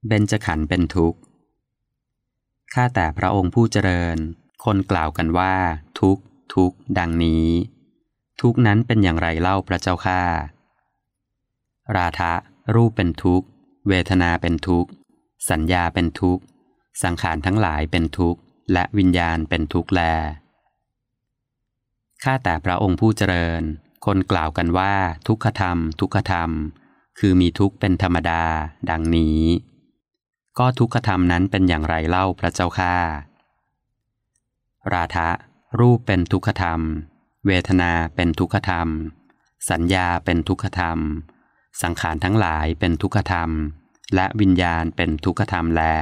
เบญจขันธ์เป็นทุกข์ข้าแต่พระองค์ผู้เจริญคนกล่าวกันว่าทุกข์ทุกข์ดังนี้ทุกข์นั้นเป็นอย่างไรเล่าพระเจ้าข้าราทะรูปเป็นทุกข์เวทนาเป็นทุกข์สัญญาเป็นทุกข์สังขารทั้งหลายเป็นทุกข์และวิญญาณเป็นทุกข์แลข้าแต่พระองค์ผู้เจริญคนกล่าวกันว่าทุกขธรรมทุกขธรรมคือมีทุกข์เป็นธรรมดาดังนี้ก็ทุกขธรรมนั้นเป็นอย่างไรเล่าพระเจ้าข้าราทะรูปเป็นทุกขธรรมเวทนาเป็นทุกขธรรมสัญญาเป็นทุกขธรรมสังขารทั้งหลายเป็นทุกขธรรมและวิญญาณเป็นทุกขธรรมแล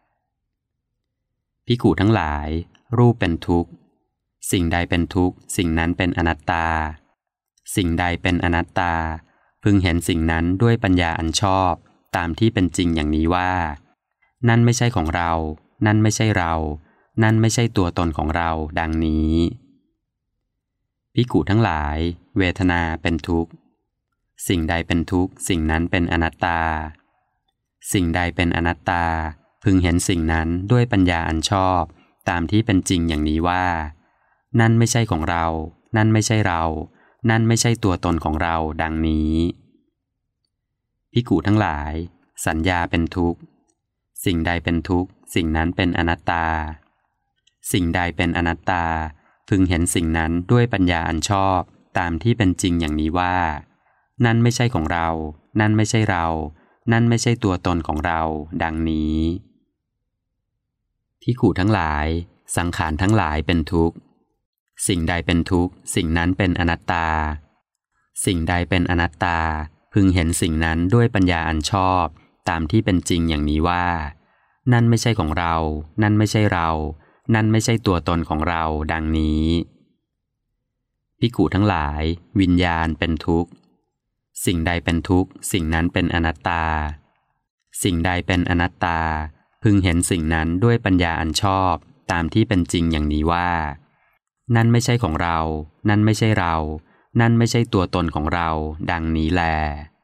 ภิกขุทั้งหลายรูปเป็นทุกข์สิ่งใดเป็นทุกข์สิ่งนั้นเป็นอนัตตาสิ่งใดเป็นอนัตตาพึงเห็นสิ่งนั้นด้วยปัญญาอันชอบตามที่เป็นจริงอย่างนี้ว่านั่นไม่ใช่ของเรานั่นไม่ใช่เรานั่นไม่ใช่ตัวตนของเราดังนี้ภิกขุทั้งหลายเวทนาเป็นทุกข์สิ่งใดเป็นทุกข์สิ่งนั้นเป็นอนัตตาสิ่งใดเป็นอนัตตาพึงเห็นสิ่งนั้นด้วยปัญญาอันชอบตามที่เป็นจริงอย่างนี้ว่านั่นไม่ใช่ของเรานั่นไม่ใช่เรานั่นไม่ใช่ตัวตนของเราดังนี้ภิกขุทั้งหลายสัญญาเป็นทุกข์สิ่งใดเป็นทุกข์สิ่งนั้นเป็นอนัตตาสิ่งใดเป็นอนัตตาพึงเห็นสิ่งนั้นด้วยปัญญาอันชอบตามที่เป็นจริงอย่างนี้ว่านั่นไม่ใช่ของเรานั่นไม่ใช่เรานั่นไม่ใช่ตัวตนของเราดังนี้ภิกขุทั้งหลายสังขารทั้งหลายเป็นทุกข์สิ่งใดเป็นทุกข์สิ่งนั้นเป็นอนัตตาสิ่งใดเป็นอนัตตาพึงเห็นสิ่งนั้นด้วยปัญญาอันชอบตามที่เป็นจริงอย่างนี้ว่านั่นไม่ใช่ของเรานั่นไม่ใช่เรานั่นไม่ใช่ตัวตนของเราดังนี้ภิกขุทั้งหลายวิญญาณเป็นทุกข์สิ่งใดเป็นทุกข์สิ่งนั้นเป็นอนัตตาสิ่งใดเป็นอนัตตาพึงเห็นสิ่งนั้นด้วยปัญญาอันชอบตามที่เป็นจริงอย่างนี้ว่านั่นไม่ใช่ของเรานั่นไม่ใช่เรานั่นไม่ใช่ตัวตนของเราดังนี้แล